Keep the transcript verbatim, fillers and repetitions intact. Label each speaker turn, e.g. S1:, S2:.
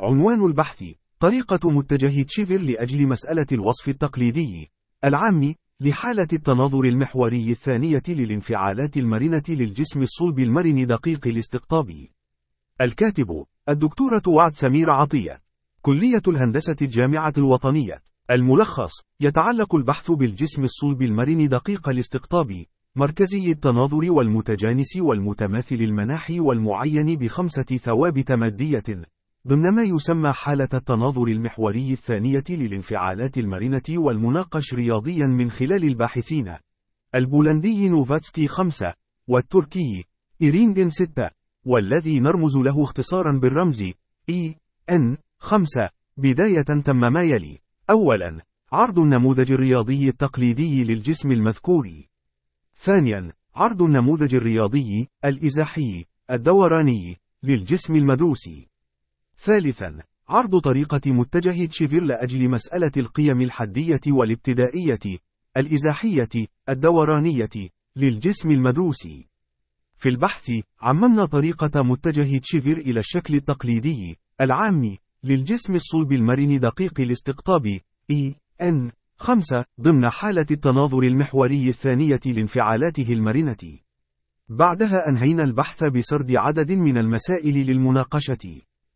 S1: عنوان البحث: طريقة متجه تشيفر لأجل مسألة الوصف التقليدي العام لحالة التناظر المحوري الثانية للانفعالات المرنة للجسم الصلب المرن دقيق الاستقطاب. الكاتب: الدكتورة وعد سمير عطية، كلية الهندسة الجامعة الوطنية. الملخص: يتعلق البحث بالجسم الصلب المرن دقيق الاستقطاب، مركزي التناظر والمتجانس والمتماثل المناحي والمعين بخمسة ثوابت مادية، ضمن ما يسمى حالة التناظر المحوري الثانية للانفعالات المرنة، والمناقش رياضيا من خلال الباحثين البولندي نوفاتسكي خمسة والتركي إيرينجن ستة، والذي نرمز له اختصارا بالرمز إي إن خمسة. بداية تم ما يلي: أولا، عرض النموذج الرياضي التقليدي للجسم المذكور. ثانيا، عرض النموذج الرياضي الإزاحي الدوراني للجسم المدروس. ثالثا، عرض طريقة متجه تشيفر لأجل مسألة القيم الحدية والابتدائية الإزاحية الدورانية للجسم المدروس. في البحث عممنا طريقة متجه تشيفر إلى الشكل التقليدي العام للجسم الصلب المرن دقيق الاستقطاب إي إن خمسة ضمن حالة التناظر المحوري الثانية لانفعالاته المرنة. بعدها أنهينا البحث بسرد عدد من المسائل للمناقشة.